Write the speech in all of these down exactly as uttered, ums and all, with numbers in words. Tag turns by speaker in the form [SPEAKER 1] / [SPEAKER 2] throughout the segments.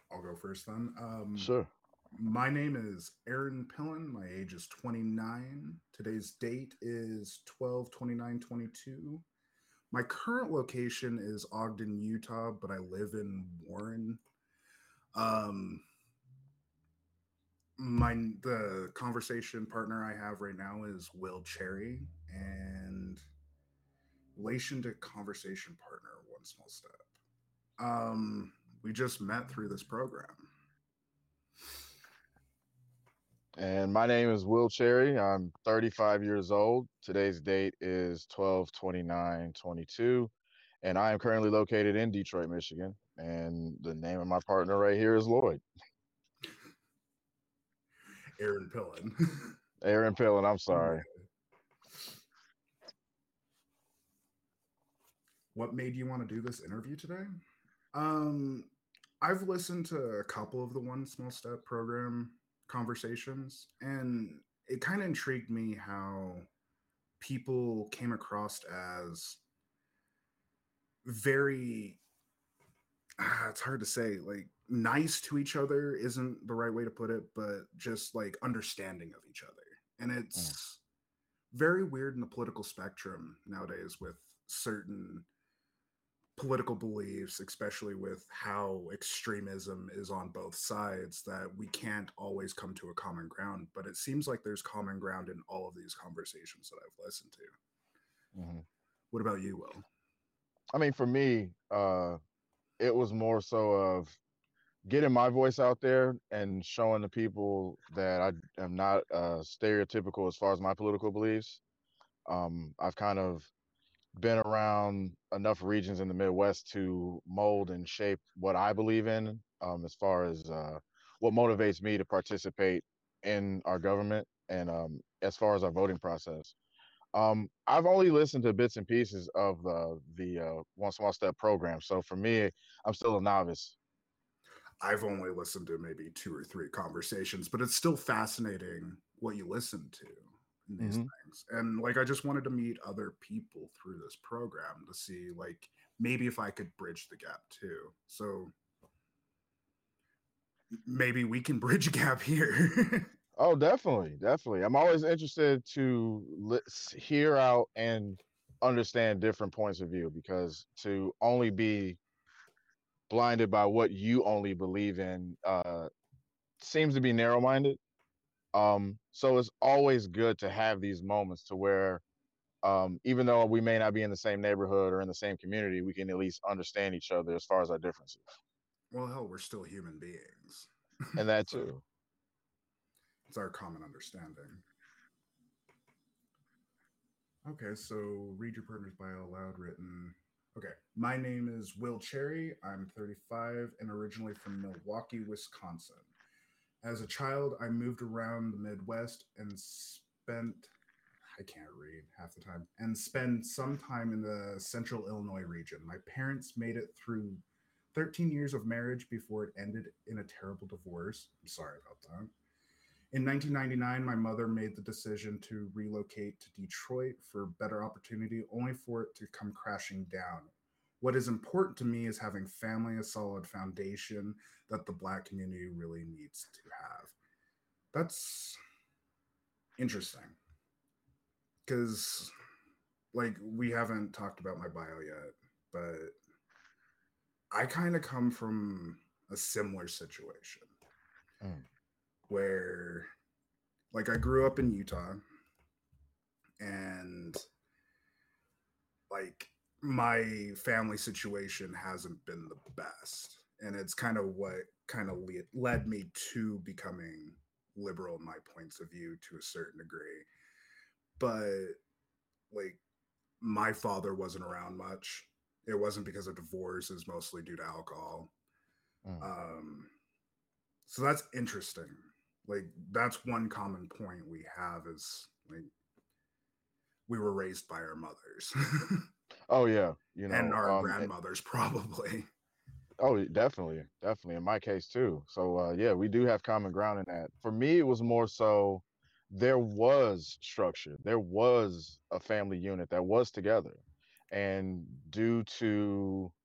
[SPEAKER 1] I'll go first then. Um,
[SPEAKER 2] Sure.
[SPEAKER 1] my name is Aaron Pillen. My age is twenty-nine. Today's date is twelve twenty-nine twenty-two. My current location is Ogden, Utah, but I live in Warren. Um, my the conversation partner I have right now is Will Cherry, and relation to conversation partner, one small step. Um, we just met through this program.
[SPEAKER 2] And my name is Will Cherry. I'm thirty-five years old. Today's date is twelve twenty-nine twenty-two, and I am currently located in Detroit, Michigan. And the name of my partner right here is Lloyd.
[SPEAKER 1] Aaron Pillen.
[SPEAKER 2] Aaron Pill, and I'm sorry.
[SPEAKER 1] What made you want to do this interview today? Um, I've listened to a couple of the One Small Step program conversations, and it kind of intrigued me how people came across as very, ah, it's hard to say, like nice to each other isn't the right way to put it, but just like understanding of each other. And
[SPEAKER 2] Mm,
[SPEAKER 1] it's very weird in the political spectrum nowadays with certain political beliefs, especially with how extremism is on both sides, that we can't always come to a common ground. But it seems like there's common ground in all of these conversations that I've listened to.
[SPEAKER 2] mhm.
[SPEAKER 1] What about you, Will?
[SPEAKER 2] I mean, for me, uh, it was more so of getting my voice out there and showing the people that I am not uh, stereotypical as far as my political beliefs. Um, I've kind of been around enough regions in the Midwest to mold and shape what I believe in, um, as far as uh, what motivates me to participate in our government and um, as far as our voting process. Um, I've only listened to bits and pieces of uh, the uh, One Small Step program. So for me, I'm still a novice.
[SPEAKER 1] I've only listened to maybe two or three conversations, but it's still fascinating what you listen to in these
[SPEAKER 2] Hmm.
[SPEAKER 1] things. And like, I just wanted to meet other people through this program to see, like, maybe if I could bridge the gap too. So maybe we can bridge a gap here.
[SPEAKER 2] Oh, definitely, definitely. I'm always interested to li- hear out and understand different points of view because to only be blinded by what you only believe in uh seems to be narrow-minded. Um, so it's always good to have these moments to where um even though we may not be in the same neighborhood or in the same community, we can at least understand each other as far as our differences.
[SPEAKER 1] Well, hell, we're still human beings.
[SPEAKER 2] And that
[SPEAKER 1] So
[SPEAKER 2] too.
[SPEAKER 1] it's our common understanding. Okay, so read your partner's bio aloud written. Okay, my name is Will Cherry. I'm thirty-five and originally from Milwaukee, Wisconsin. As a child, I moved around the Midwest and spent, I can't read half the time, and spent some time in the central Illinois region. My parents made it through thirteen years of marriage before it ended in a terrible divorce. I'm sorry about that. In nineteen ninety-nine, my mother made the decision to relocate to Detroit for better opportunity, only for it to come crashing down. What is important to me is having family, a solid foundation that the Black community really needs to have. That's interesting because, like, we haven't talked about my bio yet, but I kind of come from a similar situation
[SPEAKER 2] Mm,
[SPEAKER 1] where, like, I grew up in Utah and like my family situation hasn't been the best, and it's kind of what kind of le- led me to becoming liberal in my points of view to a certain degree. But like, my father wasn't around much. It wasn't because of divorce, it's mostly due to alcohol.
[SPEAKER 2] mm.
[SPEAKER 1] um so that's interesting. Like, that's one common point we have is like we were raised by our mothers
[SPEAKER 2] Oh yeah, you
[SPEAKER 1] and
[SPEAKER 2] know,
[SPEAKER 1] our
[SPEAKER 2] um,
[SPEAKER 1] grandmothers probably.
[SPEAKER 2] oh, definitely, definitely. In my case too. So uh, yeah, we do have common ground in that. For me, it was more so there was structure. There was a family unit that was together. And due to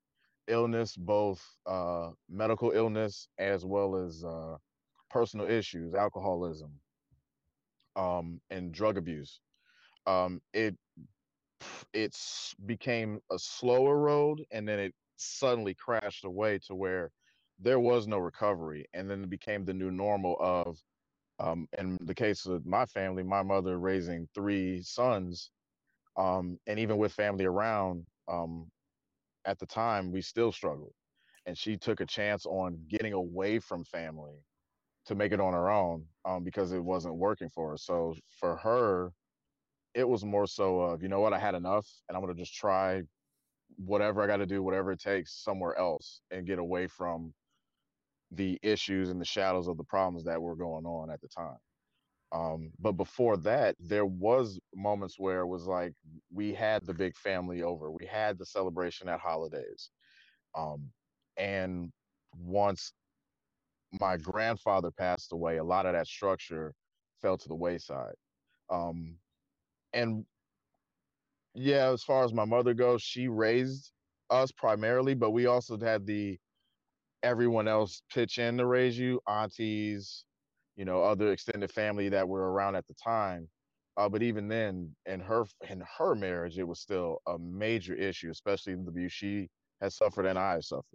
[SPEAKER 2] illness, both uh, medical illness as well as uh, personal issues, alcoholism, um, and drug abuse. Um, it it's became a slower road, and then it suddenly crashed away to where there was no recovery, and then it became the new normal of, um, in the case of my family, my mother raising three sons, um, and even with family around, um, at the time, we still struggled. And she took a chance on getting away from family to make it on her own, um, because it wasn't working for her. So for her, it was more so of, you know what, I had enough, and I'm gonna just try whatever I got to do, whatever it takes, somewhere else, and get away from the issues and the shadows of the problems that were going on at the time. Um, but before that, there was moments where it was like we had the big family over, we had the celebration at holidays, um, and once my grandfather passed away, a lot of that structure fell to the wayside. Um, and yeah, as far as my mother goes, she raised us primarily, but we also had the everyone else pitch in to raise you, aunties, you know, other extended family that were around at the time. Uh, but even then, in her in her marriage, it was still a major issue, especially the abuse she has suffered and I have suffered.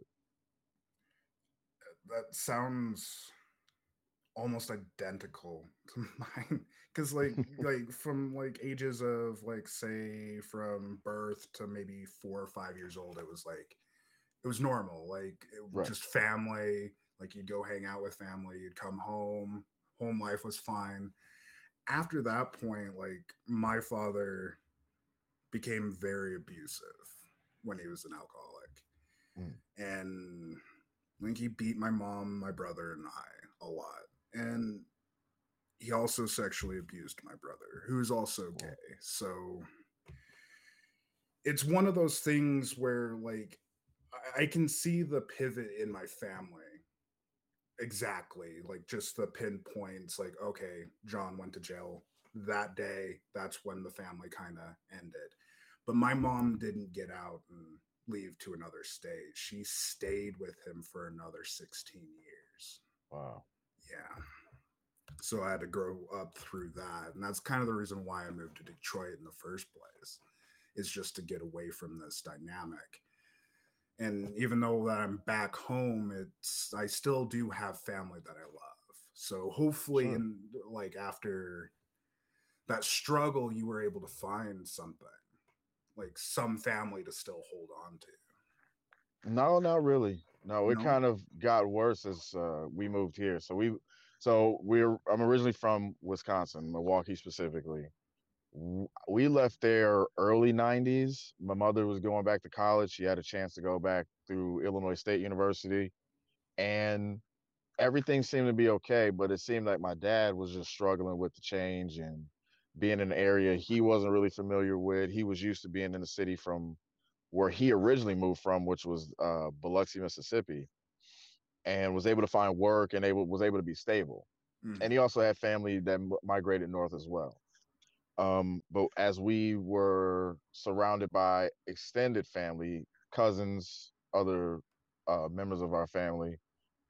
[SPEAKER 1] That sounds almost identical to mine because like like from like ages of like say from birth to maybe four or five years old, it was like it was normal, like it,
[SPEAKER 2] Right.
[SPEAKER 1] just family, like you'd go hang out with family, you'd come home, home life was fine. After that point, like my father became very abusive when he was an alcoholic,
[SPEAKER 2] Mm.
[SPEAKER 1] and I think he beat my mom, my brother, and I a lot. And he also sexually abused my brother, who's also gay.
[SPEAKER 2] Well,
[SPEAKER 1] So it's one of those things where, like, I can see the pivot in my family exactly, like, just the pinpoints, like, okay, John went to jail that day. That's when the family kind of ended. But my mom didn't get out and leave to another state. She stayed with him for another sixteen years.
[SPEAKER 2] wow.
[SPEAKER 1] Yeah. So I had to grow up through that. And that's kind of the reason why I moved to Detroit in the first place, is just to get away from this dynamic. And even though that I'm back home, it's I still do have family that I love. So hopefully
[SPEAKER 2] Sure.
[SPEAKER 1] in like after that struggle you were able to find something, like some family to still hold on to.
[SPEAKER 2] No, not really. No, it
[SPEAKER 1] No?
[SPEAKER 2] kind of got worse as uh, we moved here. So we, so we're. I'm originally from Wisconsin, Milwaukee specifically. W- We left there early nineties. My mother was going back to college. She had a chance to go back through Illinois State University, and everything seemed to be okay. But it seemed like my dad was just struggling with the change and being in an area he wasn't really familiar with. He was used to being in the city from where he originally moved from, which was uh, Biloxi, Mississippi, and was able to find work and able was able to be stable. And he
[SPEAKER 1] Mm-hmm.
[SPEAKER 2] also had family that m- migrated north as well. Um, but as we were surrounded by extended family, cousins, other uh, members of our family,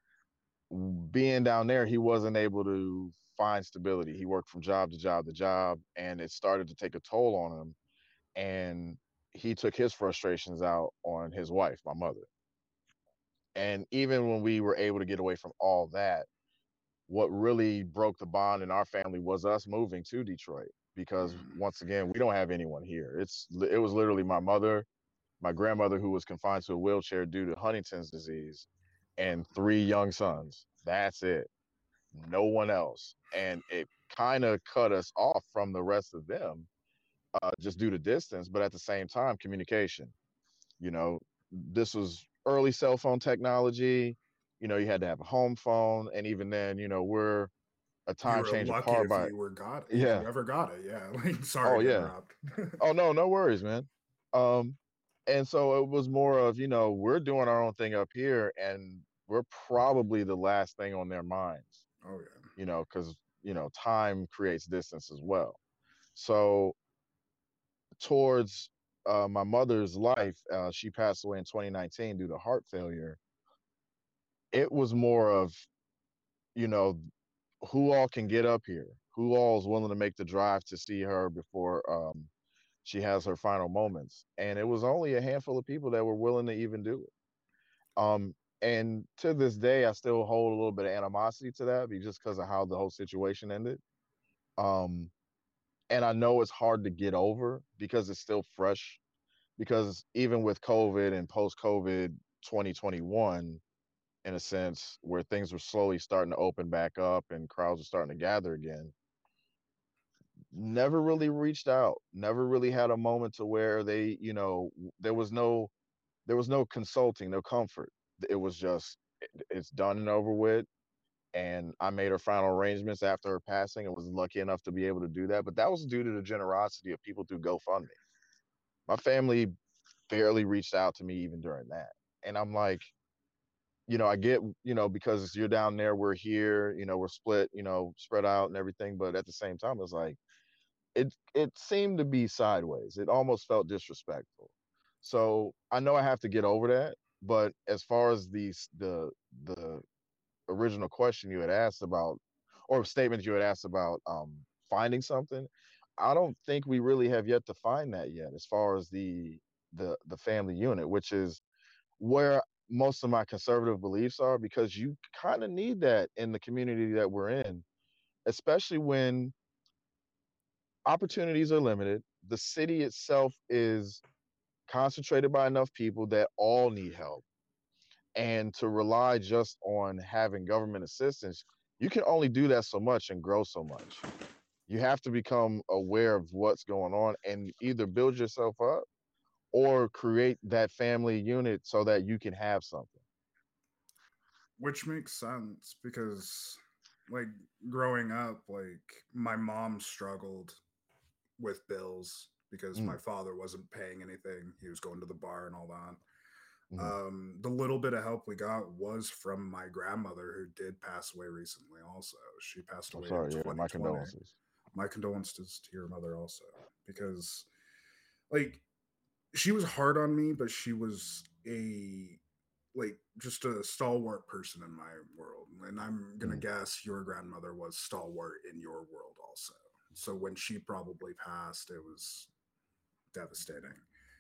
[SPEAKER 2] being down there, he wasn't able to find stability. He worked from job to job to job, and it started to take a toll on him. And he took his frustrations out on his wife, my mother. And even when we were able to get away from all that, what really broke the bond in our family was us moving to Detroit, because
[SPEAKER 1] Mm-hmm.
[SPEAKER 2] once again, we don't have anyone here. It's it was literally my mother, my grandmother who was confined to a wheelchair due to Huntington's disease, and three young sons. That's it. No one else. And it kind of cut us off from the rest of them, uh, just due to distance, but at the same time, communication. You know, this was early cell phone technology. You know, you had to have a home phone, and even then, you know, we're a
[SPEAKER 1] You
[SPEAKER 2] time
[SPEAKER 1] were
[SPEAKER 2] change
[SPEAKER 1] lucky
[SPEAKER 2] apart
[SPEAKER 1] if
[SPEAKER 2] by
[SPEAKER 1] you were got if
[SPEAKER 2] yeah.
[SPEAKER 1] you ever got it. Yeah. Like sorry
[SPEAKER 2] Oh
[SPEAKER 1] to
[SPEAKER 2] yeah.
[SPEAKER 1] interrupt.
[SPEAKER 2] Oh no, no worries, man. Um, and so it was more of, you know, we're doing our own thing up here, and we're probably the last thing on their minds,
[SPEAKER 1] Oh yeah.
[SPEAKER 2] you know, because you know, time creates distance as well. So towards uh, my mother's life, uh, she passed away in twenty nineteen due to heart failure. It was more of, you know, who all can get up here, who all is willing to make the drive to see her before um, she has her final moments. And it was only a handful of people that were willing to even do it. Um, and to this day, I still hold a little bit of animosity to that, just because of how the whole situation ended. Um, and I know it's hard to get over because it's still fresh. Because even with COVID and post COVID twenty twenty-one, in a sense, where things were slowly starting to open back up and crowds are starting to gather again, never really reached out, never really had a moment to where they, you know, there was no there was no consulting, no comfort. It was just it's done and over with. And I made her final arrangements after her passing and was lucky enough to be able to do that. But that was due to the generosity of people through GoFundMe. My family barely reached out to me even during that. And I'm like, you know, I get, you know, because you're down there, we're here, you know, we're split, you know, spread out and everything. But at the same time, it's like, it it seemed to be sideways. It almost felt disrespectful. So I know I have to get over that. But as far as these the the original question you had asked about, or statement you had asked about um, finding something, I don't think we really have yet to find that yet. As far as the the the family unit, which is where most of my conservative beliefs are, because you kind of need that in the community that we're in, especially when opportunities are limited. The city itself is concentrated by enough people that all need help. And to rely just on having government assistance, you can only do that so much and grow so much. You have to become aware of what's going on and either build yourself up or create that family unit so that you can have something.
[SPEAKER 1] Which makes sense because, like, growing up, like, my mom struggled with bills because my
[SPEAKER 2] Mm,
[SPEAKER 1] father wasn't paying anything. He was going to the bar and all that.
[SPEAKER 2] mhm.
[SPEAKER 1] Um, the little bit of help we got was from my grandmother, who did pass away recently. Also, she passed
[SPEAKER 2] I'm
[SPEAKER 1] away in
[SPEAKER 2] sorry. Yeah, my
[SPEAKER 1] twenty twenty.
[SPEAKER 2] condolences.
[SPEAKER 1] My condolences to your mother also, because, like, she was hard on me, but she was a like just a stalwart person in my world, and I'm gonna
[SPEAKER 2] Mm,
[SPEAKER 1] guess your grandmother was stalwart in your world also. So when she probably passed, it was devastating.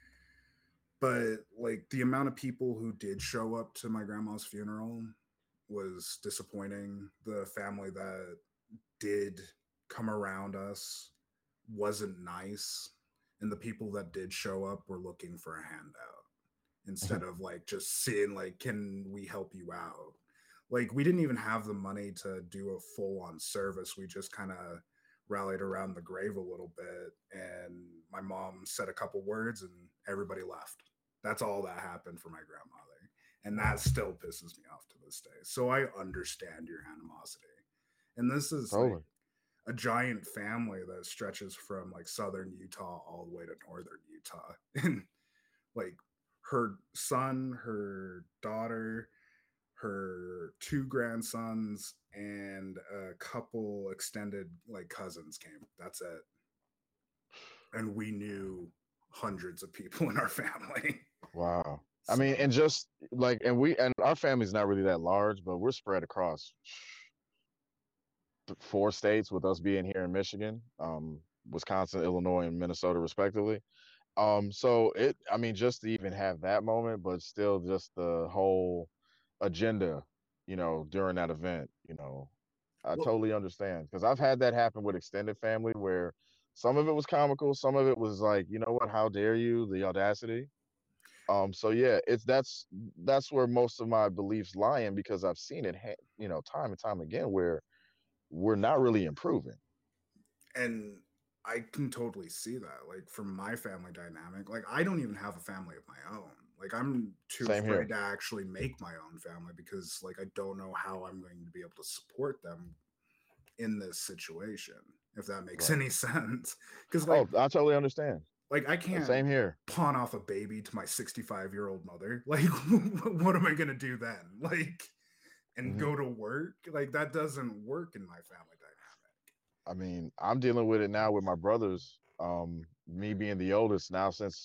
[SPEAKER 1] But like the amount of people who did show up to my grandma's funeral was disappointing. The family that did come around us wasn't nice, and the people that did show up were looking for a handout instead of like just seeing like, can we help you out? Like we didn't even have the money to do a full on service. We just kind of rallied around the grave a little bit, and my mom said a couple words and everybody left. That's all that happened for my grandmother, and that still pisses me off to this day. So I understand your animosity, and this is like
[SPEAKER 2] totally.
[SPEAKER 1] a giant family that stretches from like southern Utah all the way to northern Utah. And like her son, her daughter, her two grandsons, and a couple extended like cousins came. That's it. And we knew hundreds of people in our family.
[SPEAKER 2] Wow. I
[SPEAKER 1] So
[SPEAKER 2] mean, and just like, and we, and our family's not really that large, but we're spread across four states with us being here in Michigan, um, Wisconsin, Illinois, and Minnesota, respectively. Um, so it, I mean, just to even have that moment, but still just the whole agenda, you know, during that event, you know, I
[SPEAKER 1] well,
[SPEAKER 2] totally understand because I've had that happen with extended family where some of it was comical, some of it was like, you know what, how dare you, the audacity. Um, so yeah, it's that's that's where most of my beliefs lie in because I've seen it, ha- you know, time and time again where we're not really improving.
[SPEAKER 1] and I can totally see that. Like from my family dynamic, like I don't even have a family of my own. Like I'm too
[SPEAKER 2] Same
[SPEAKER 1] afraid
[SPEAKER 2] here.
[SPEAKER 1] to actually make my own family because like I don't know how I'm going to be able to support them in this situation, if that makes
[SPEAKER 2] Right.
[SPEAKER 1] any sense. Because like
[SPEAKER 2] Oh, I totally understand.
[SPEAKER 1] like I
[SPEAKER 2] Uh,
[SPEAKER 1] can't
[SPEAKER 2] Same here.
[SPEAKER 1] pawn off a baby to my sixty-five year old mother. Like what am I gonna do then? Like and
[SPEAKER 2] Hmm.
[SPEAKER 1] go to work? Like that doesn't work in my family dynamic.
[SPEAKER 2] I mean, I'm dealing with it now with my brothers. Um, me being the oldest now, since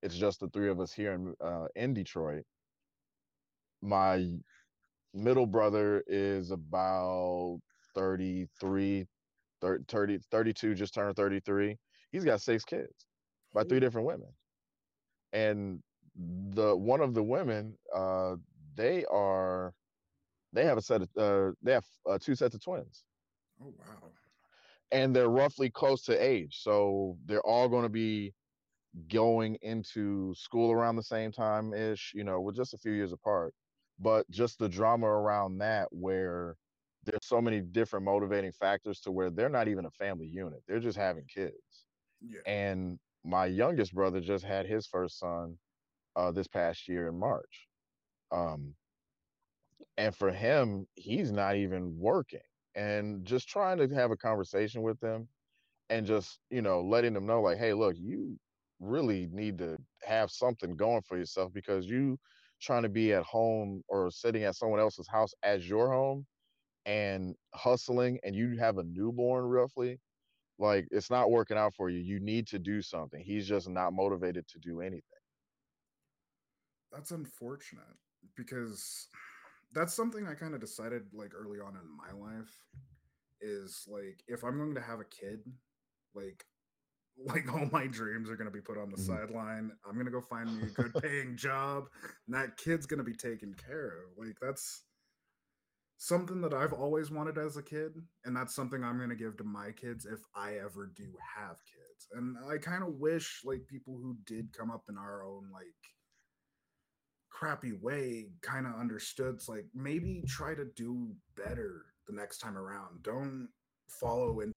[SPEAKER 2] it's just the three of us here in uh, in Detroit. My middle brother is about thirty-three, thirty, thirty-two, just turned thirty-three. He's got six kids by three
[SPEAKER 1] Holy,
[SPEAKER 2] different women. And the one of the women, uh, they are they have a set of uh, they have uh, two sets of twins,
[SPEAKER 1] oh wow.
[SPEAKER 2] and they're roughly close to age, so they're all going to be going into school around the same time ish. You know, we're just a few years apart, but just the drama around that, where there's so many different motivating factors to where they're not even a family unit; they're just having kids.
[SPEAKER 1] Yeah.
[SPEAKER 2] And my youngest brother just had his first son uh, this past year in March. Um, and for him, he's not even working. And just trying to have a conversation with them and just, you know, letting them know, like, hey, look, you really need to have something going for yourself, because you trying to be at home or sitting at someone else's house as your home and hustling, and you have a newborn roughly, like, it's not working out for you. You need to do something. He's just not motivated to do anything.
[SPEAKER 1] That's unfortunate because that's something I kind of decided like early on in my life is like if I'm going to have a kid, like like all my dreams are going to be put on the
[SPEAKER 2] Mhm.
[SPEAKER 1] sideline. I'm going to go find me a good paying job and that kid's going to be taken care of. Like that's something that I've always wanted as a kid, and that's something I'm going to give to my kids if I ever do have kids. And I kind of wish like people who did come up in our own like crappy way kind of understood it's like maybe try to do better the next time around. Don't follow in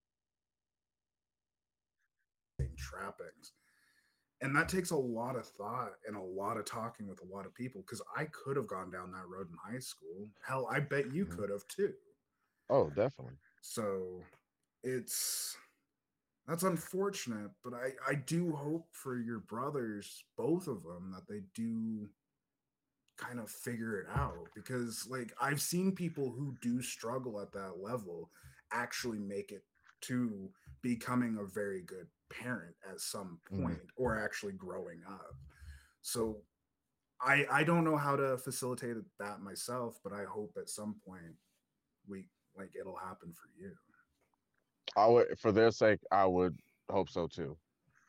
[SPEAKER 1] trappings. And that takes a lot of thought and a lot of talking with a lot of people because I could have gone down that road in high school. Hell, I bet you
[SPEAKER 2] Mhm.
[SPEAKER 1] could have too.
[SPEAKER 2] Oh, definitely.
[SPEAKER 1] So it's that's unfortunate, but I I do hope for your brothers, both of them, that they do kind of figure it out because like I've seen people who do struggle at that level actually make it to becoming a very good parent at some
[SPEAKER 2] Mhm.
[SPEAKER 1] point or actually growing up. So I I don't know how to facilitate that myself, but I hope at some point we like it'll happen for you.
[SPEAKER 2] I would, for their sake, I would hope so too.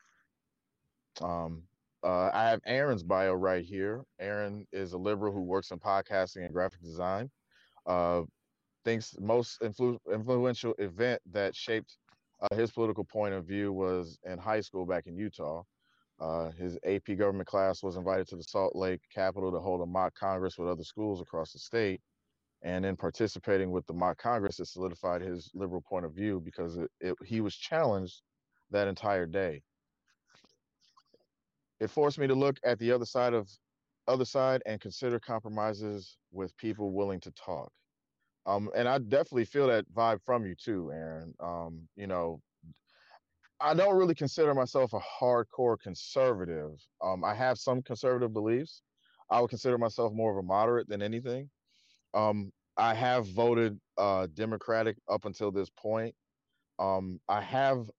[SPEAKER 2] Um, uh, I have Aaron's bio right here. Aaron is a liberal who works in podcasting and graphic design. Uh, thinks most influ- influential event that shaped uh, his political point of view was in high school back in Utah. Uh, his A P government class was invited to the Salt Lake Capitol to hold a mock Congress with other schools across the state. And in participating with the mock Congress, it solidified his liberal point of view because it, it, he was challenged that entire day. It forced me to look at the other side of other side and consider compromises with people willing to talk. Um, and I definitely feel that vibe from you too, Aaron. Um, you know, I don't really consider myself a hardcore conservative. Um, I have some conservative beliefs. I would consider myself more of a moderate than anything. Um, I have voted uh, Democratic up until this point. Um, I have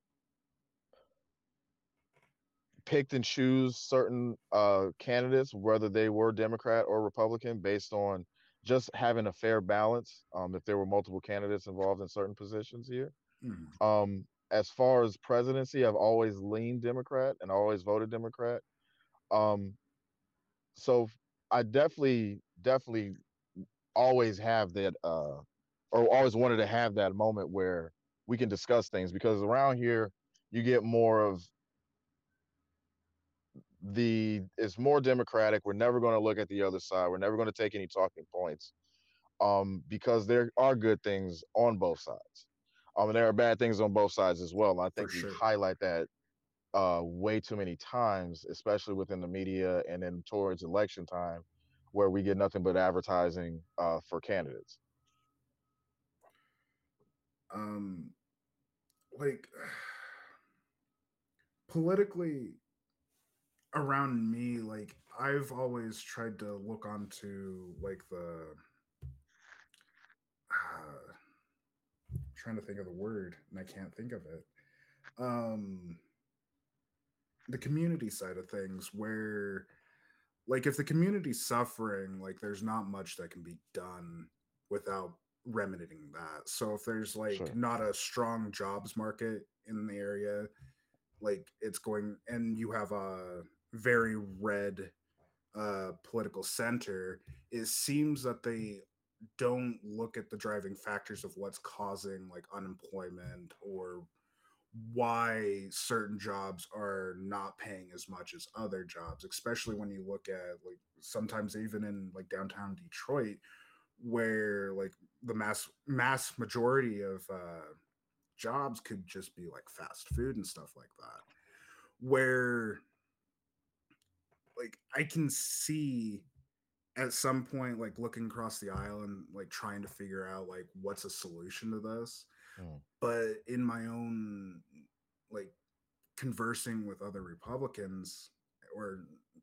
[SPEAKER 2] picked and choose certain uh, candidates, whether they were Democrat or Republican, based on just having a fair balance. Um, if there were multiple candidates involved in certain positions here.
[SPEAKER 1] Hmm.
[SPEAKER 2] Um, as far as presidency, I've always leaned Democrat and always voted Democrat. Um, so I definitely, definitely always have that, uh, or always wanted to have that moment where we can discuss things, because around here you get more of the it's more democratic. We're never going to look at the other side. We're never going to take any talking points, um, because there are good things on both sides. Um, and there are bad things on both sides as well. And I
[SPEAKER 1] For
[SPEAKER 2] think we
[SPEAKER 1] sure.
[SPEAKER 2] highlight that uh, way too many times, especially within the media and then towards election time, where we get nothing but advertising uh, for candidates.
[SPEAKER 1] Um like politically around me, like I've always tried to look onto like the uh, trying to think of the word and I can't think of it. Um the community side of things, where like if the community's suffering, like there's not much that can be done without remedying that. So if there's like
[SPEAKER 2] Sure.
[SPEAKER 1] not a strong jobs market in the area, like it's going, and you have a very red uh political center, it seems that they don't look at the driving factors of what's causing like unemployment, or why certain jobs are not paying as much as other jobs, especially when you look at like sometimes even in like downtown Detroit, where like the mass mass majority of uh jobs could just be like fast food and stuff like that, where like I can see at some point like looking across the aisle and like trying to figure out like what's a solution to this.
[SPEAKER 2] Mm.
[SPEAKER 1] But in my own like conversing with other Republicans or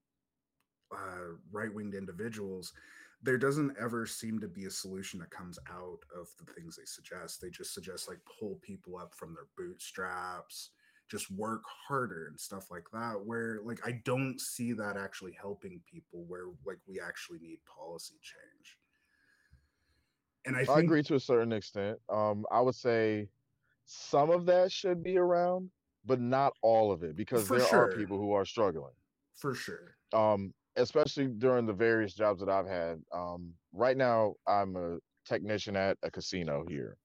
[SPEAKER 1] uh, right-winged individuals, there doesn't ever seem to be a solution that comes out of the things they suggest. They just suggest like pull people up from their bootstraps, just work harder and stuff like that, where like I don't see that actually helping people, where like we actually need policy change. And I
[SPEAKER 2] I
[SPEAKER 1] think
[SPEAKER 2] agree to a certain extent. Um, I would say some of that should be around, but not all of it, because
[SPEAKER 1] for
[SPEAKER 2] there are
[SPEAKER 1] sure,
[SPEAKER 2] people who are struggling.
[SPEAKER 1] for sure.
[SPEAKER 2] Um, especially during the various jobs that I've had. Um, right now, I'm a technician at a casino here,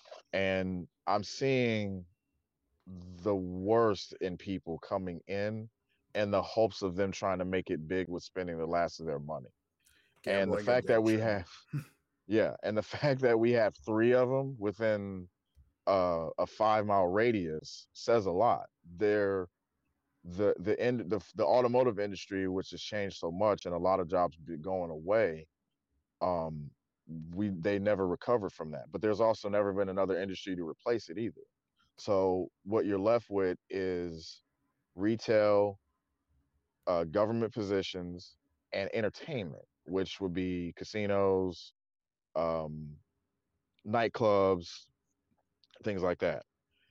[SPEAKER 2] and I'm seeing the worst in people coming in and the hopes of them trying to make it big with spending the last of their money. And the
[SPEAKER 1] Gambling
[SPEAKER 2] fact that we
[SPEAKER 1] addiction.
[SPEAKER 2] have, yeah, and the fact that we have three of them within uh, a five mile radius says a lot. They're the the end the the automotive industry, which has changed so much, and a lot of jobs be going away. Um, we they never recover from that. But there's also never been another industry to replace it either. So what you're left with is retail, uh, government positions, and entertainment, which would be casinos, um, nightclubs, things like that.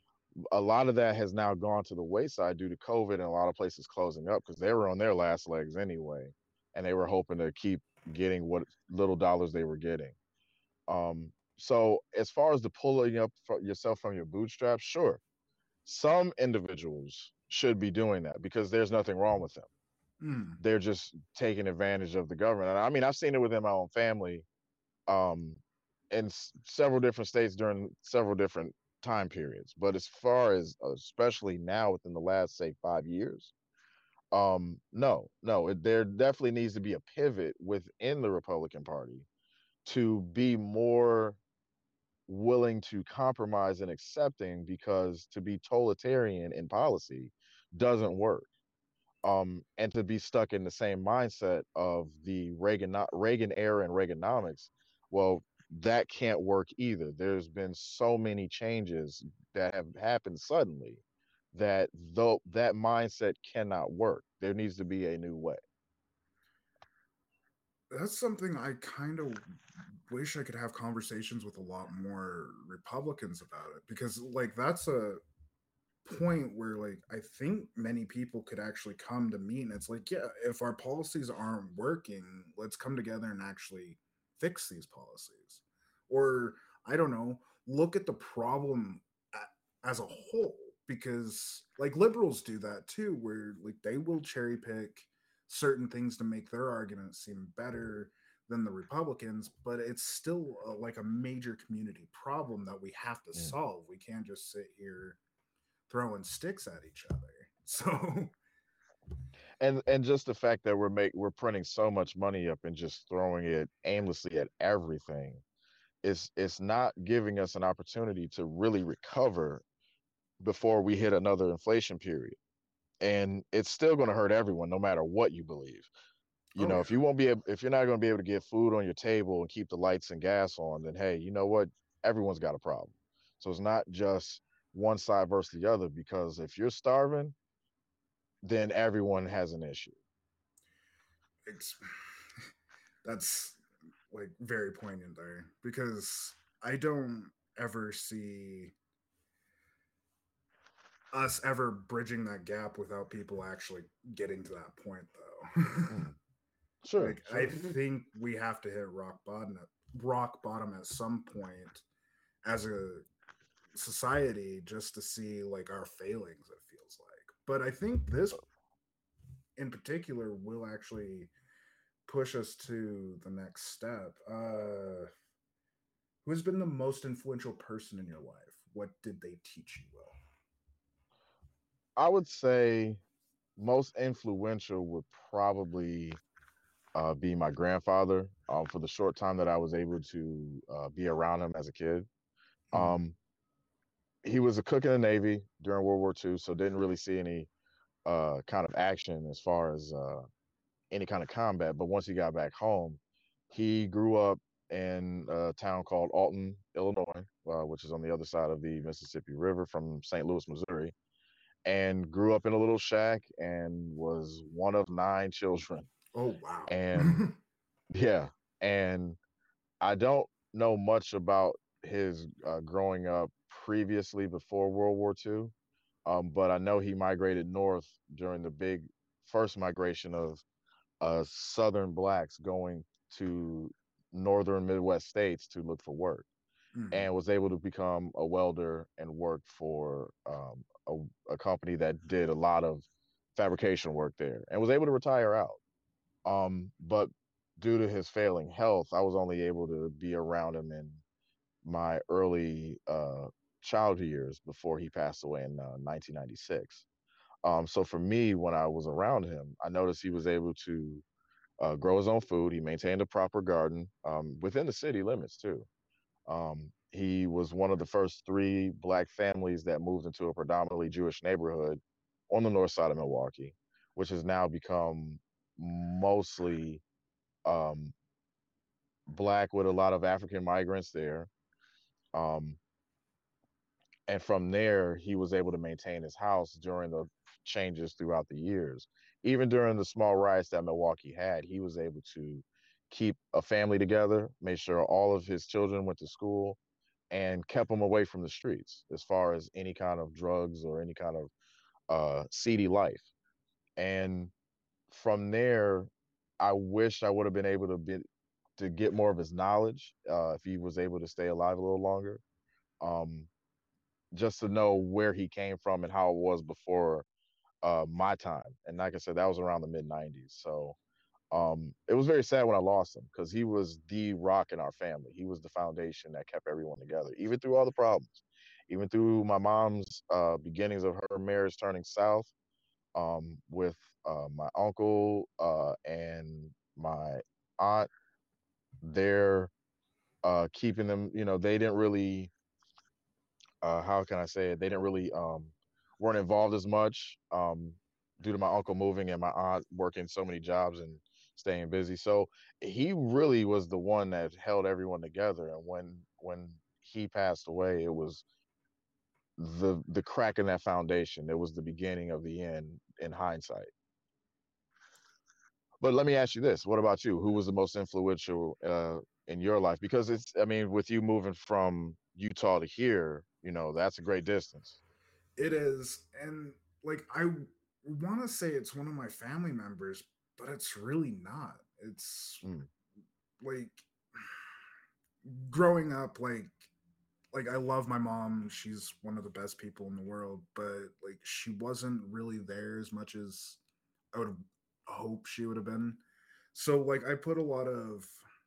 [SPEAKER 2] A lot of that has now gone to the wayside due to COVID and a lot of places closing up because they were on their last legs anyway, and they were hoping to keep getting what little dollars they were getting. Um, so as far as the pulling up for yourself from your bootstraps, sure, some individuals should be doing that because there's nothing wrong with them.
[SPEAKER 1] Mm.
[SPEAKER 2] They're just taking advantage of the government. And I mean, I've seen it within my own family, um, in s- several different states during several different time periods. But as far as, uh, especially now within the last, say, five years, um, no, no, it, there definitely needs to be a pivot within the Republican Party to be more willing to compromise and accepting, because to be totalitarian in policy doesn't work. Um, and to be stuck in the same mindset of the Reagan Reagan era and Reaganomics, well, that can't work either. There's been so many changes that have happened suddenly that though that mindset cannot work. There needs to be a new way.
[SPEAKER 1] That's something I kind of wish I could have conversations with a lot more Republicans about it, because like that's a point where like I think many people could actually come to meet, and it's like, yeah, if our policies aren't working, let's come together and actually fix these policies. Or I don't know, look at the problem a- as a whole, because like liberals do that too, where like they will cherry pick certain things to make their argument seem better than the Republicans, but it's still a, like a major community problem that we have to
[SPEAKER 2] Mm.
[SPEAKER 1] solve. We can't just sit here throwing sticks at each other. So
[SPEAKER 2] And and just the fact that we're make we're printing so much money up and just throwing it aimlessly at everything, is it's not giving us an opportunity to really recover before we hit another inflation period. And it's still going to hurt everyone, no matter what you believe. You
[SPEAKER 1] oh
[SPEAKER 2] know, if
[SPEAKER 1] yeah.
[SPEAKER 2] you won't be able, if you're not going to be able to get food on your table and keep the lights and gas on, then hey, you know what? Everyone's got a problem. So it's not just one side versus the other, because if you're starving, then everyone has an issue.
[SPEAKER 1] It's that's like very poignant there, because I don't ever see us ever bridging that gap without people actually getting to that point, though.
[SPEAKER 2] Mm. Sure,
[SPEAKER 1] Like, I
[SPEAKER 2] sure.
[SPEAKER 1] think we have to hit rock bottom at rock bottom at some point as a society just to see like our failings, it feels like. But I think this in particular will actually push us to the next step. Uh who's been the most influential person in your life? What did they teach you, Will?
[SPEAKER 2] I would say most influential would probably uh, be my grandfather. Um, for the short time that I was able to uh, be around him as a kid.
[SPEAKER 1] Mm,
[SPEAKER 2] Um, he was a cook in the Navy during World War two, so didn't really see any uh, kind of action as far as uh, any kind of combat. But once he got back home, he grew up in a town called Alton, Illinois, uh, which is on the other side of the Mississippi River from Saint Louis, Missouri, and grew up in a little shack and was one of nine children.
[SPEAKER 1] oh wow.
[SPEAKER 2] And yeah, and I don't know much about his uh, growing up previously before World War two, um, but I know he migrated north during the big first migration of uh, Southern blacks going to northern Midwest states to look for work,
[SPEAKER 1] Mm,
[SPEAKER 2] and was able to become a welder and work for um, a, a company that did a lot of fabrication work there, and was able to retire out. Um, but due to his failing health, I was only able to be around him in my early uh, child years before he passed away in uh, nineteen ninety-six. Um, so for me, when I was around him, I noticed he was able to uh, grow his own food. He maintained a proper garden um, within the city limits too. Um, he was one of the first three black families that moved into a predominantly Jewish neighborhood on the north side of Milwaukee, which has now become mostly um, black with a lot of African migrants there. Um, and from there, he was able to maintain his house during the changes throughout the years. Even during the small riots that Milwaukee had, he was able to keep a family together, made sure all of his children went to school, and kept them away from the streets as far as any kind of drugs or any kind of uh, seedy life. And from there, I wish I would have been able to be to get more of his knowledge uh, if he was able to stay alive a little longer. Um, just to know where he came from and how it was before uh, my time. And like I said, that was around the mid nineties. So um, it was very sad when I lost him because he was the rock in our family. He was the foundation that kept everyone together, even through all the problems, even through my mom's uh, beginnings of her marriage turning south um, with uh, my uncle uh, and my aunt. They're uh, keeping them, you know, they didn't really uh, how can I say it? They didn't really um, weren't involved as much um, due to my uncle moving and my aunt working so many jobs and staying busy. So he really was the one that held everyone together. And when when he passed away, it was the the crack in that foundation. It was the beginning of the end in hindsight. But let me ask you this: what about you? Who was the most influential uh, in your life? Because it's, I mean, with you moving from Utah to here, you know, that's a great distance.
[SPEAKER 1] it is. And like I want to say it's one of my family members, but it's really not. It's
[SPEAKER 2] Mm,
[SPEAKER 1] like growing up like like I love my mom. She's one of the best people in the world, but like she wasn't really there as much as I would hope she would have been. So like I put a lot of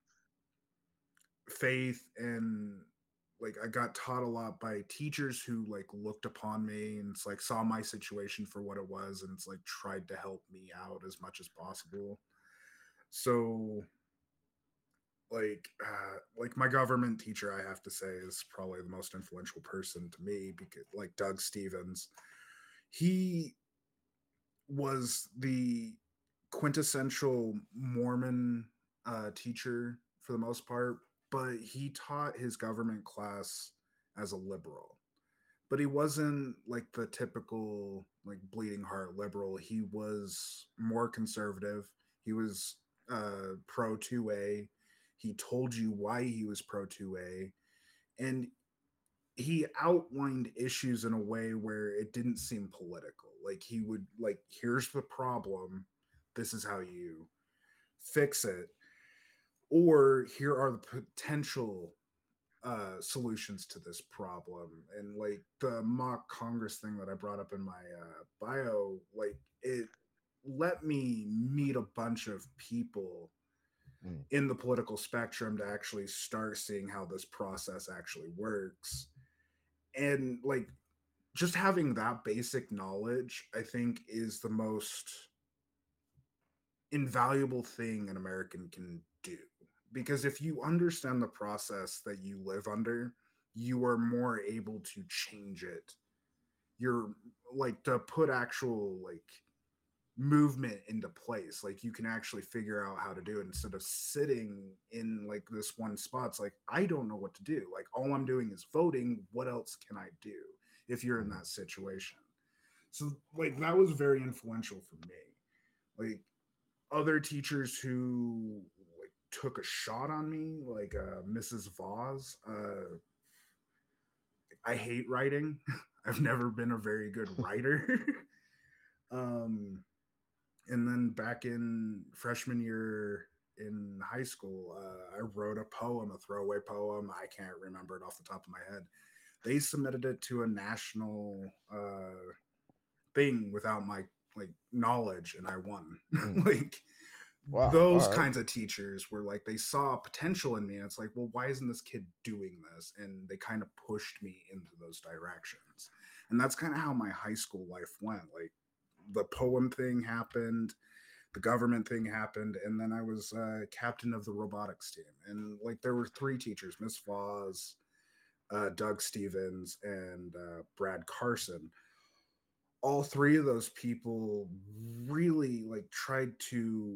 [SPEAKER 1] faith and like I got taught a lot by teachers who like looked upon me and it's like saw my situation for what it was and it's like tried to help me out as much as possible. So like uh, like my government teacher I have to say is probably the most influential person to me because like Doug Stevens, he was the quintessential Mormon uh, teacher for the most part, but he taught his government class as a liberal. But he wasn't like the typical like bleeding heart liberal. He was more conservative. He was uh, pro two A. He told you why he was pro two A, and he outlined issues in a way where it didn't seem political. Like he would like, here's the problem, this is how you fix it, or here are the potential uh solutions to this problem. And like the mock Congress thing that I brought up in my uh bio, like it let me meet a bunch of people
[SPEAKER 2] Mm.
[SPEAKER 1] in the political spectrum to actually start seeing how this process actually works. And like just having that basic knowledge, I think, is the most invaluable thing an American can do. Because if you understand the process that you live under, you are more able to change it. You're like to put actual like movement into place. Like you can actually figure out how to do it instead of sitting in like this one spot. It's like, I don't know what to do. Like all I'm doing is voting. What else can I do if you're in
[SPEAKER 2] Mhm.
[SPEAKER 1] that situation? So like that was very influential for me. Like other teachers who like took a shot on me, like uh, Missus Voss. Uh, I hate writing. I've never been a very good writer. um, and then back in freshman year in high school, uh, I wrote a poem, a throwaway poem. I can't remember it off the top of my head. They submitted it to a national uh, thing without my like knowledge, and I won.
[SPEAKER 2] Mm.
[SPEAKER 1] Like
[SPEAKER 2] Wow.
[SPEAKER 1] those
[SPEAKER 2] All right.
[SPEAKER 1] kinds of teachers were like they saw potential in me, and it's like, well, why isn't this kid doing this? And they kind of pushed me into those directions. And that's kind of how my high school life went. Like the poem thing happened, the government thing happened, and then I was uh, captain of the robotics team. And like there were three teachers, Miss Voss, uh, Doug Stevens, and uh, Brad Carson. All three of those people really like tried to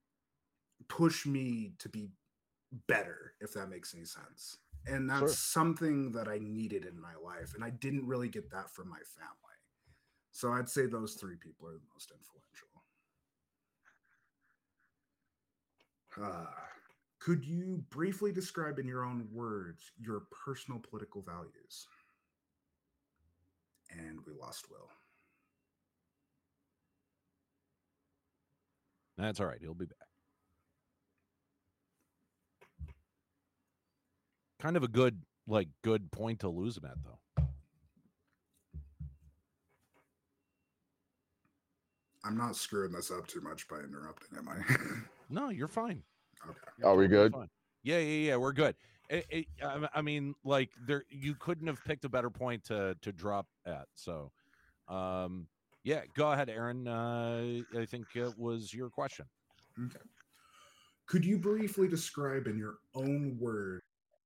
[SPEAKER 1] push me to be better, if that makes any sense. And that's
[SPEAKER 2] Sure.
[SPEAKER 1] something that I needed in my life. And I didn't really get that from my family. So I'd say those three people are the most influential. Uh, could you briefly describe in your own words your personal political values? And we lost Will.
[SPEAKER 3] That's all right. He'll be back. Kind of a good, like, good point to lose him at, though.
[SPEAKER 1] I'm not screwing this up too much by interrupting, am I?
[SPEAKER 3] No, you're fine.
[SPEAKER 1] Okay.
[SPEAKER 3] You're
[SPEAKER 2] Are we
[SPEAKER 3] totally
[SPEAKER 2] good?
[SPEAKER 3] fine. Yeah, yeah, yeah. We're good. It, it, I, I mean, like, there, you couldn't have picked a better point to to drop at. So, um, yeah, go ahead, Aaron. Uh, I think it was your question.
[SPEAKER 1] Okay. Could you briefly describe in your own words?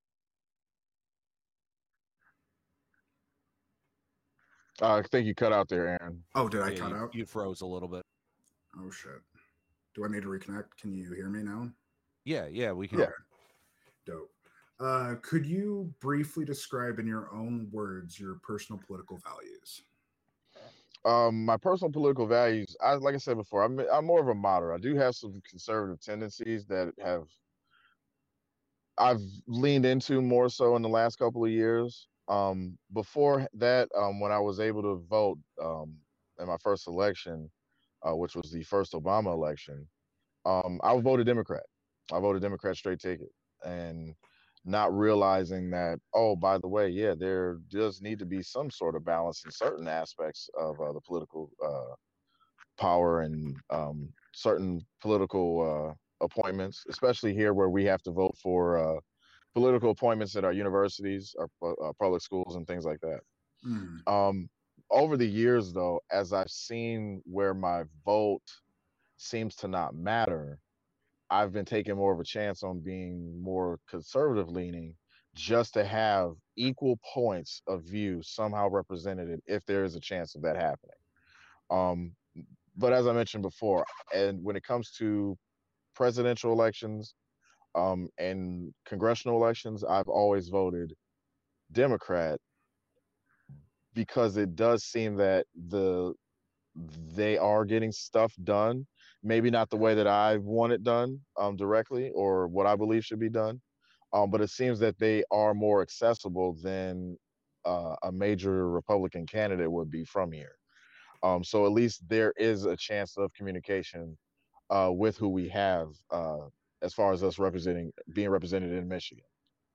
[SPEAKER 2] Uh, I think you cut out there, Aaron.
[SPEAKER 1] Oh, did I
[SPEAKER 3] Yeah,
[SPEAKER 1] cut
[SPEAKER 3] you,
[SPEAKER 1] out?
[SPEAKER 3] you froze a little bit.
[SPEAKER 1] Oh shit. Do I need to reconnect? Can you hear me now?
[SPEAKER 3] Yeah, yeah, we can.
[SPEAKER 2] Yeah.
[SPEAKER 1] Okay. Dope. Uh, could you briefly describe in your own words your personal political values?
[SPEAKER 2] Um, my personal political values, I like I said before, I'm I'm more of a moderate. I do have some conservative tendencies that have I've leaned into more so in the last couple of years. Um, before that, um, when I was able to vote um, in my first election, uh, which was the first Obama election, um, I voted Democrat. I voted Democrat straight ticket, and not realizing that, oh, by the way, yeah, there does need to be some sort of balance in certain aspects of uh, the political uh, power and um, certain political uh, appointments, especially here where we have to vote for uh, political appointments at our universities, our uh, public schools, and things like that.
[SPEAKER 1] Mm,
[SPEAKER 2] Um, Over the years, though, as I've seen where my vote seems to not matter, I've been taking more of a chance on being more conservative leaning just to have equal points of view somehow represented if there is a chance of that happening. Um, but as I mentioned before, and when it comes to presidential elections um, and congressional elections, I've always voted Democrat because it does seem that the they are getting stuff done, maybe not the way that I want it done um, directly or what I believe should be done, um, but it seems that they are more accessible than uh, a major Republican candidate would be from here. Um, so at least there is a chance of communication uh, with who we have uh, as far as us representing being represented in Michigan.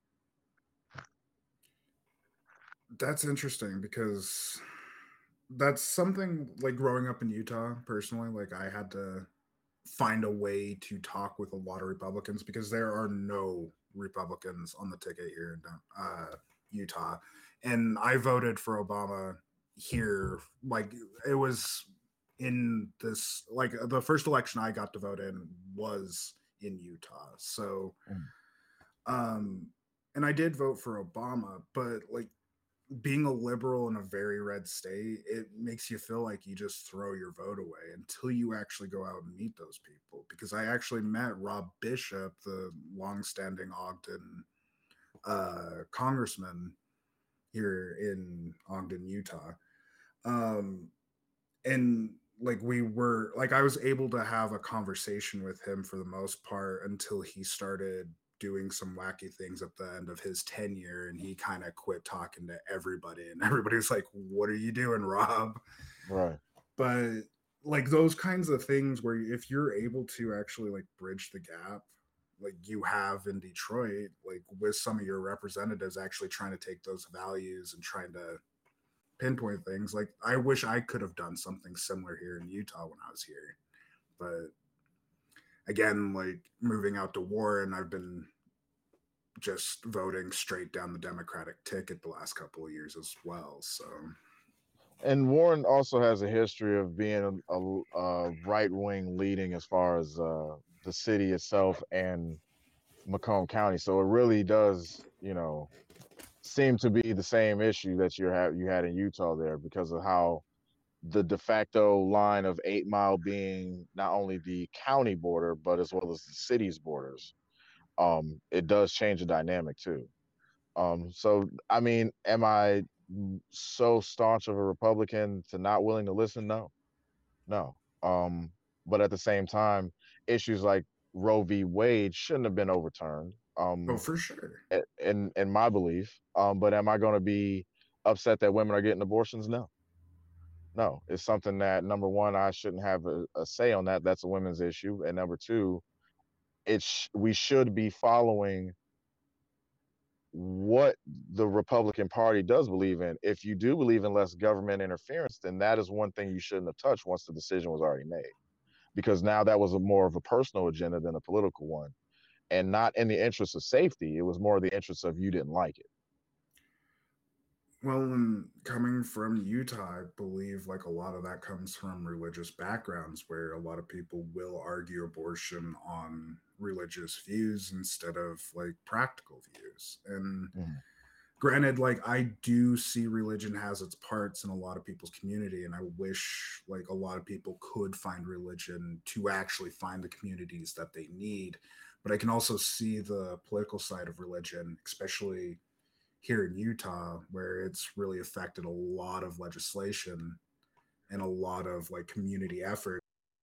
[SPEAKER 1] That's interesting because that's something like growing up in Utah personally, like I had to find a way to talk with a lot of Republicans because there are no Republicans on the ticket here in uh, Utah. And I voted for Obama here. Like it was in this, like the first election I got to vote in was in Utah. So,
[SPEAKER 2] Mm.
[SPEAKER 1] um, and I did vote for Obama, but like being a liberal in a very red state, it makes you feel like you just throw your vote away until you actually go out and meet those people. Because I actually met Rob Bishop, the longstanding Ogden uh, congressman here in Ogden, Utah. Um, and like we were like I was able to have a conversation with him for the most part until he started doing some wacky things at the end of his tenure and he kind of quit talking to everybody and everybody was like, what are you doing, Rob?
[SPEAKER 2] Right.
[SPEAKER 1] But like those kinds of things where if you're able to actually like bridge the gap like you have in Detroit, like with some of your representatives actually trying to take those values and trying to pinpoint things. Like I wish I could have done something similar here in Utah when I was here. But again, like moving out to Warren, I've been just voting straight down the Democratic ticket the last couple of years as well. So
[SPEAKER 2] And Warren also has a history of being a, a, a right wing leading as far as uh, the city itself and Macomb County. So it really does, you know, seem to be the same issue that you have you had in Utah there because of how the de facto line of Eight Mile being not only the county border but as well as the city's borders. Um, it does change the dynamic too. Um, so I mean, am I so staunch of a Republican to not willing to listen? No, no. Um, but at the same time, issues like Roe v. Wade shouldn't have been overturned.
[SPEAKER 1] oh
[SPEAKER 2] Um,
[SPEAKER 1] for sure.
[SPEAKER 2] in in my belief. Um, but am I going to be upset that women are getting abortions? No, no. It's something that number one, I shouldn't have a, a say on that. That's a women's issue, and number two, it's we should be following what the Republican Party does believe in. If you do believe in less government interference, then that is one thing you shouldn't have touched once the decision was already made, because now that was a more of a personal agenda than a political one, and not in the interest of safety. It was more the interest of you didn't like it.
[SPEAKER 1] Well, and coming from Utah, I believe like a lot of that comes from religious backgrounds where a lot of people will argue abortion on religious views instead of like practical views. And
[SPEAKER 2] Mhm.
[SPEAKER 1] granted, like I do see religion has its parts in a lot of people's community, and I wish like a lot of people could find religion to actually find the communities that they need. But I can also see the political side of religion, especially here in Utah, where it's really affected a lot of legislation and a lot of like community effort.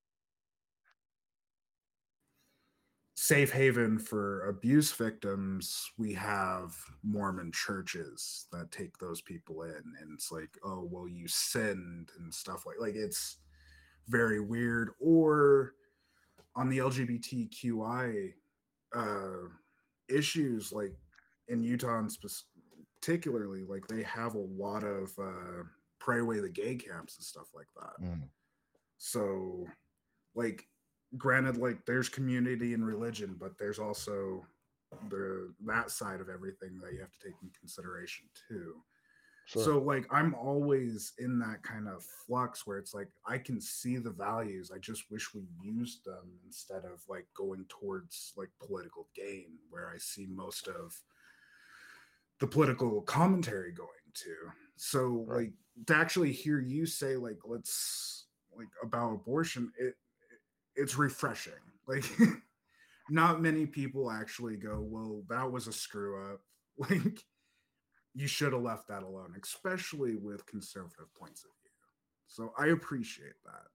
[SPEAKER 1] Safe haven for abuse victims, we have Mormon churches that take those people in, and it's like, oh, well, you sinned and stuff like like it's very weird. Or on the L G B T Q I uh, issues, like in Utah, and spe- particularly, like they have a lot of uh, pray away the gay camps and stuff like that.
[SPEAKER 2] Mhm.
[SPEAKER 1] So, like, granted, like there's community and religion, but there's also the that side of everything that you have to take in consideration too.
[SPEAKER 2] Sure.
[SPEAKER 1] So like I'm always in that kind of flux where it's like I can see the values. I just wish we used them instead of like going towards like political gain, where I see most of the political commentary going to. So
[SPEAKER 2] Right.
[SPEAKER 1] like to actually hear you say like let's like about abortion, it it's refreshing. Like not many people actually go, well, that was a screw up. Like you should have left that alone, especially with conservative points of view. So I appreciate that.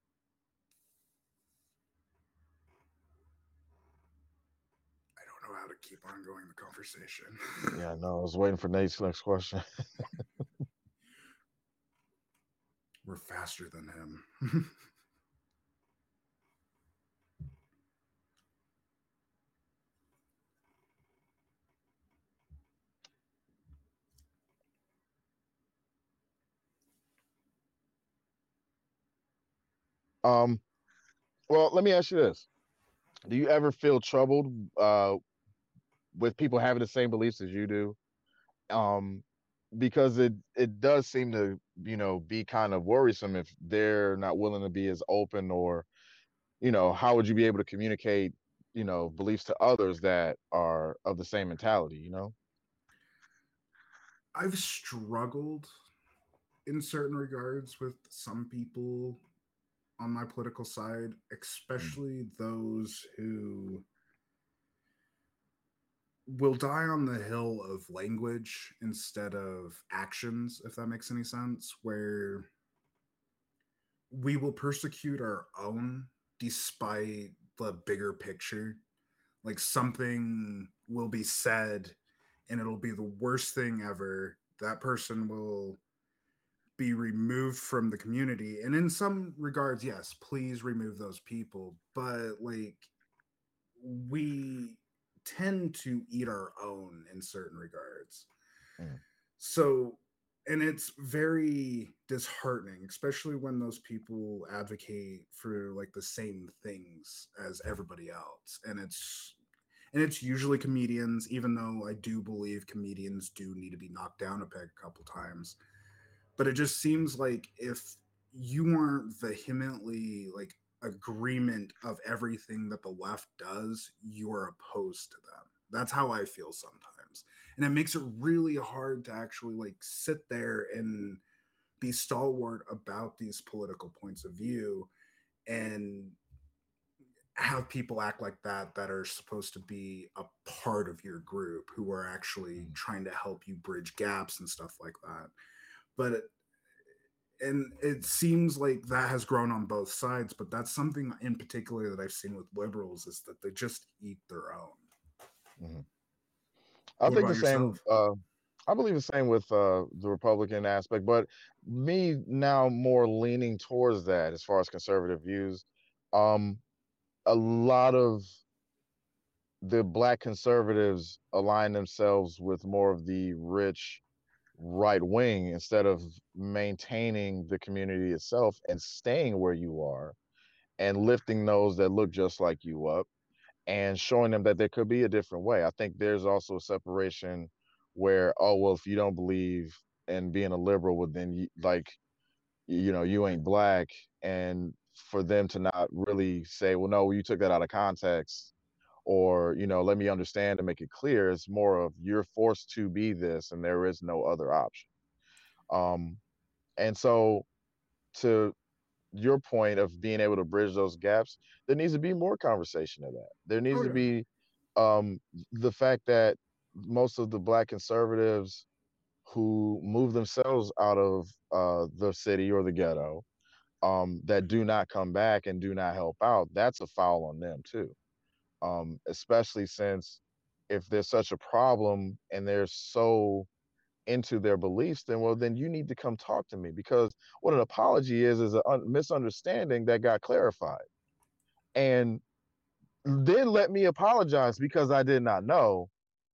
[SPEAKER 1] I don't know how to keep on going the conversation.
[SPEAKER 2] Yeah, no, I was waiting for Nate's next question.
[SPEAKER 1] We're faster than him.
[SPEAKER 2] Um, well, let me ask you this: do you ever feel troubled uh, with people having the same beliefs as you do? Um, because it it does seem to, you know, be kind of worrisome if they're not willing to be as open, or, you know, how would you be able to communicate, you know, beliefs to others that are of the same mentality, you know?
[SPEAKER 1] I've struggled in certain regards with some people on my political side,
[SPEAKER 2] Mm,
[SPEAKER 1] especially those who will die on the hill of language instead of actions, if that makes any sense, where we will persecute our own despite the bigger picture. Like something will be said and it'll be the worst thing ever. That person will be removed from the community. And in some regards, yes, please remove those people. But like we tend to eat our own in certain regards.
[SPEAKER 2] mm,
[SPEAKER 1] So, and it's very disheartening, especially when those people advocate for like the same things as everybody else. And it's and it's usually comedians, even though I do believe comedians do need to be knocked down a peg a couple times. But it just seems like if you aren't vehemently like agreement of everything that the left does, you are opposed to them. That's how I feel sometimes. And it makes it really hard to actually like sit there and be stalwart about these political points of view and have people act like that that are supposed to be a part of your group, who are actually
[SPEAKER 2] mm.
[SPEAKER 1] trying to help you bridge gaps and stuff like that. But it, and it seems like that has grown on both sides, but that's something in particular that I've seen with liberals, is that they just eat their own.
[SPEAKER 2] Mhm. I
[SPEAKER 1] What
[SPEAKER 2] think
[SPEAKER 1] about
[SPEAKER 2] the same.
[SPEAKER 1] yourself?
[SPEAKER 2] Uh, I believe the same with uh, the Republican aspect, but me now more leaning towards that as far as conservative views. Um, a lot of the black conservatives align themselves with more of the rich right wing instead of maintaining the community itself and staying where you are and lifting those that look just like you up and showing them that there could be a different way. I think there's also a separation where, oh, well, if you don't believe in being a liberal, well, then you, like, you know, you ain't black. And for them to not really say, well, no, you took that out of context, or, you know, let me understand and make it clear. It's more of you're forced to be this and there is no other option. Um, and so to your point of being able to bridge those gaps, there needs to be more conversation of that. There needs
[SPEAKER 1] Oh
[SPEAKER 2] to
[SPEAKER 1] yeah,
[SPEAKER 2] be um, the fact that most of the black conservatives who move themselves out of uh, the city or the ghetto, um, that do not come back and do not help out, that's a foul on them too. Um, especially since if there's such a problem and they're so into their beliefs, then well, then you need to come talk to me, because what an apology is is a un- misunderstanding that got clarified, and then let me apologize because I did not know,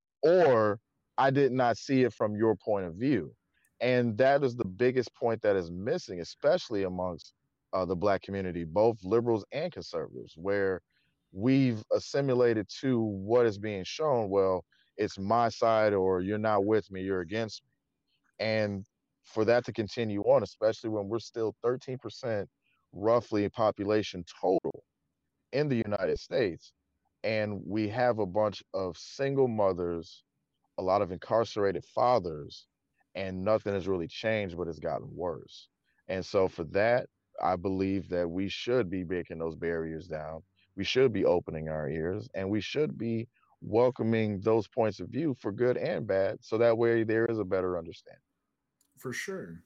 [SPEAKER 2] or I did not see it from your point of view. And that is the biggest point that is missing, especially amongst uh, the black community, both liberals and conservatives, where we've assimilated to what is being shown. Well, it's my side, or you're not with me, you're against me. And for that to continue on, especially when we're still thirteen percent roughly population total in the United States, and we have a bunch of single mothers, a lot of incarcerated fathers, and nothing has really changed, but it's gotten worse. And so for that, I believe that we should be breaking those barriers down. We should be opening our ears, and we should be welcoming those points of view for good and bad, so that way there is a better understanding.
[SPEAKER 1] for sure.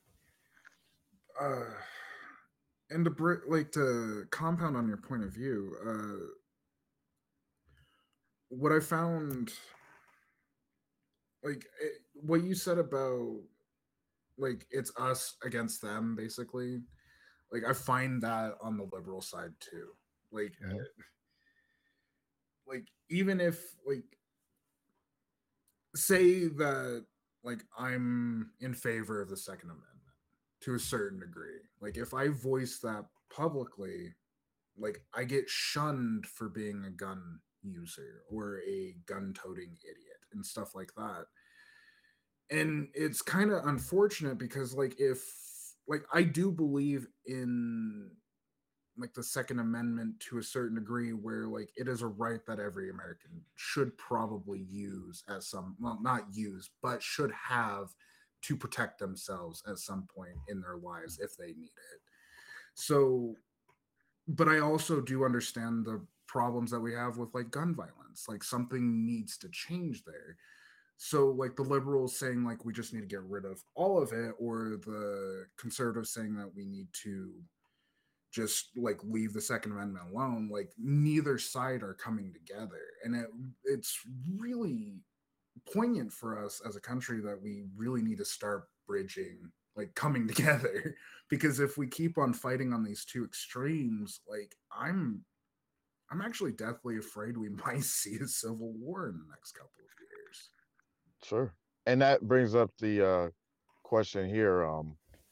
[SPEAKER 1] Uh, and to br- like to compound on your point of view, uh, what I found, like it, what you said about like it's us against them, basically. Like I find that on the liberal side too. Like,
[SPEAKER 2] Mhm.
[SPEAKER 1] uh, like even if like say that like I'm in favor of the Second Amendment to a certain degree. Like if I voice that publicly, like I get shunned for being a gun user or a gun toting idiot and stuff like that. And it's kind of unfortunate because like if like I do believe in like the Second Amendment to a certain degree where like it is a right that every American should probably use at some, well, not use, but should have to protect themselves at some point in their lives if they need it. So, but I also do understand the problems that we have with like gun violence. Like something needs to change there. So like the liberals saying like we just need to get rid of all of it, or the conservatives saying that we need to just like leave the Second Amendment alone, like neither side are coming together. And it it's really poignant for us as a country that we really need to start bridging, like coming together. Because if we keep on fighting on these two extremes, like i'm i'm actually deathly afraid we might see a civil war in the next couple of years.
[SPEAKER 2] Sure. And that brings up the uh, question here. Um,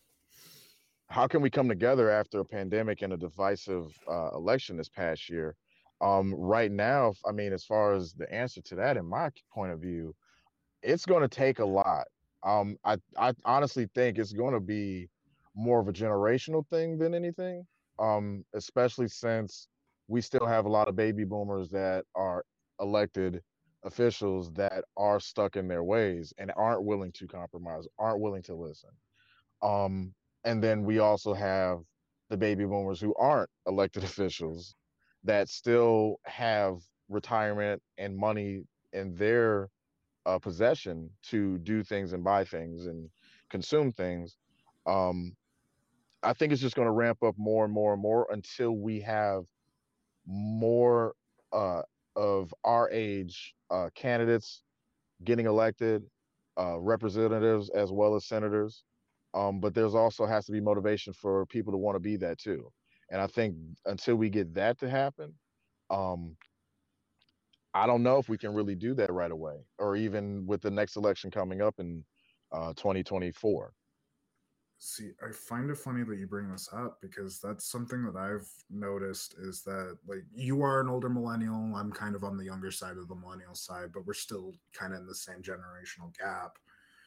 [SPEAKER 2] how can we come together after a pandemic and a divisive uh, election this past year? Um, right now, I mean, as far as the answer to that, in my point of view, it's going to take a lot. Um, I, I honestly think it's going to be more of a generational thing than anything, um, especially since we still have a lot of baby boomers that are elected officials that are stuck in their ways and aren't willing to compromise, aren't willing to listen. Um, and then we also have the baby boomers who aren't elected officials that still have retirement and money in their uh, possession to do things and buy things and consume things. Um, I think it's just going to ramp up more and more and more until we have more uh, of our age uh, candidates getting elected, uh, representatives as well as senators. Um, but there's also has to be motivation for people to want to be that too. And I think until we get that to happen, um, I don't know if we can really do that right away, or even with the next election coming up in uh, twenty twenty-four.
[SPEAKER 1] See, I find it funny that you bring this up because that's something that I've noticed is that like you are an older millennial, I'm kind of on the younger side of the millennial side, but we're still kind of in the same generational gap.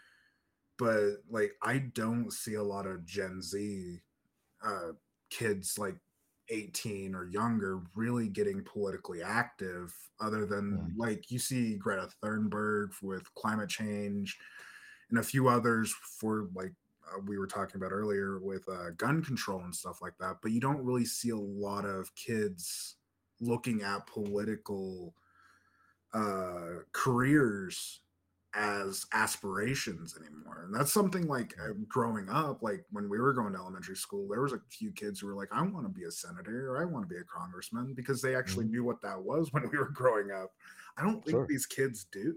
[SPEAKER 1] But like I don't see a lot of Gen Z uh kids like eighteen or younger really getting politically active other than
[SPEAKER 2] Mm.
[SPEAKER 1] like you see Greta Thunberg with climate change and a few others for like uh, we were talking about earlier with uh, gun control and stuff like that. But you don't really see a lot of kids looking at political uh, careers as aspirations anymore. And that's something like uh, growing up, like when we were going to elementary school, there was a few kids who were like, I want to be a senator or I want to be a congressman because they actually
[SPEAKER 2] Mhm.
[SPEAKER 1] knew what that was when we were growing up. I don't think
[SPEAKER 2] Sure.
[SPEAKER 1] these kids do.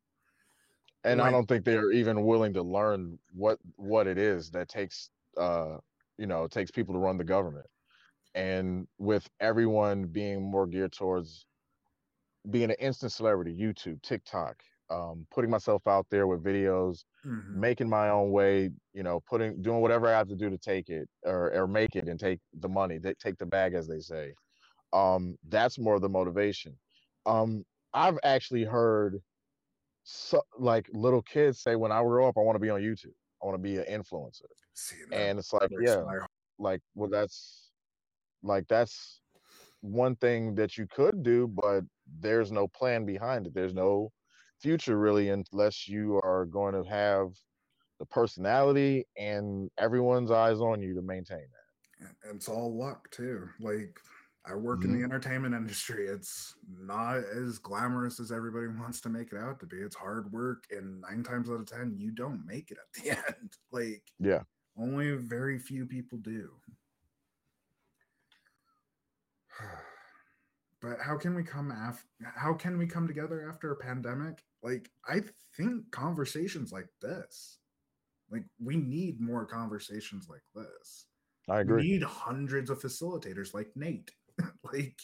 [SPEAKER 2] And I
[SPEAKER 1] Like,
[SPEAKER 2] don't think they're even willing to learn what what it is that takes uh, you know, takes people to run the government. And with everyone being more geared towards being an instant celebrity, YouTube, TikTok, um, putting myself out there with videos,
[SPEAKER 1] mhm.
[SPEAKER 2] making my own way, you know, putting doing whatever I have to do to take it or or make it and take the money, they take the bag as they say. Um, that's more of the motivation. Um, I've actually heard so, like little kids say, when I grow up, I want to be on YouTube. I want to be an influencer.
[SPEAKER 1] Seeing that
[SPEAKER 2] And it's like,
[SPEAKER 1] breaks
[SPEAKER 2] yeah,
[SPEAKER 1] my heart.
[SPEAKER 2] like, well, that's like that's one thing that you could do, but there's no plan behind it. There's no future really unless you are going to have the personality and everyone's eyes on you to maintain that.
[SPEAKER 1] And it's all luck too. Like I work in
[SPEAKER 2] Hmm.
[SPEAKER 1] the entertainment industry. It's not as glamorous as everybody wants to make it out to be. It's hard work, and nine times out of ten, you don't make it at the end. Like
[SPEAKER 2] Yeah.
[SPEAKER 1] only very few people do. but how can we come after? How can we come together after a pandemic? Like, I think conversations like this, like we need more conversations like this.
[SPEAKER 2] I
[SPEAKER 1] We
[SPEAKER 2] agree.
[SPEAKER 1] need hundreds of facilitators like Nate. like,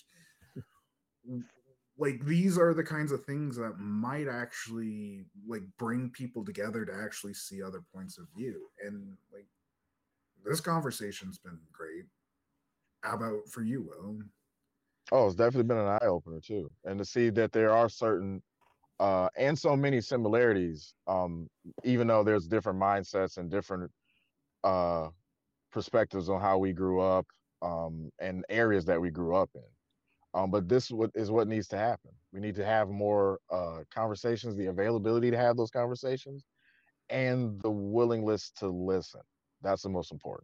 [SPEAKER 1] like these are the kinds of things that might actually like bring people together to actually see other points of view. And like this conversation's been great. How about for you, Will?
[SPEAKER 2] Oh, it's definitely been an eye opener too, and to see that there are certain uh, and so many similarities, um, even though there's different mindsets and different uh, perspectives on how we grew up um, and areas that we grew up in. Um, but this what is what needs to happen. We need to have more uh, conversations, the availability to have those conversations, and the willingness to listen. That's the most important.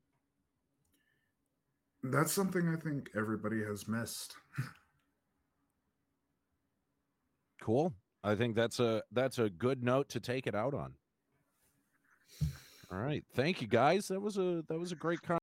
[SPEAKER 1] That's something I think everybody has missed.
[SPEAKER 3] Cool. I think that's a that's a good note to take it out on. All right. Thank you guys. That was a that was a great conversation.